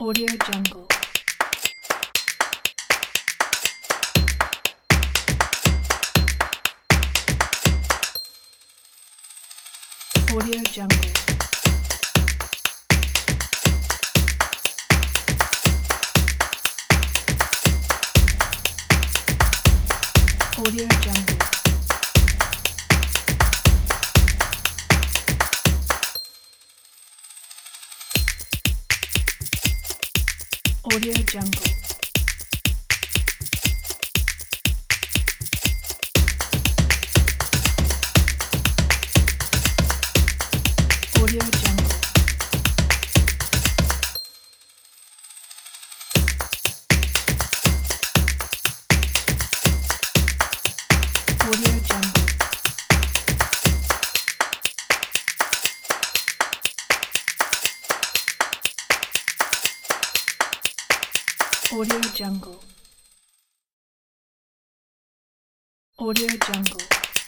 Audio Jungle. Audio Jungle. Audio Jungle. Audio Jungle. Audio Jungle. Audio Jungle. Audio Jungle. Audio Jungle.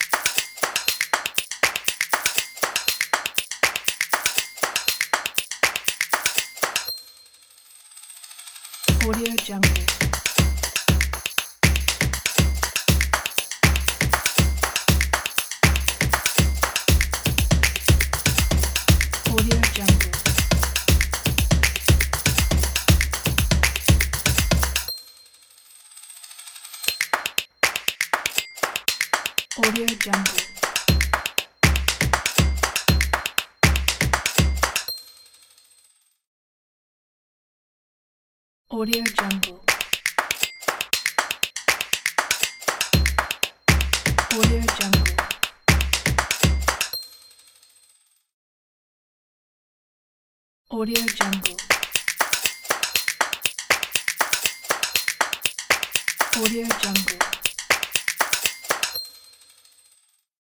Audio Jungle. Audio Jungle. Audio Jungle. Audio Jungle. Audio Jungle. Audio Jungle. Audio Jungle.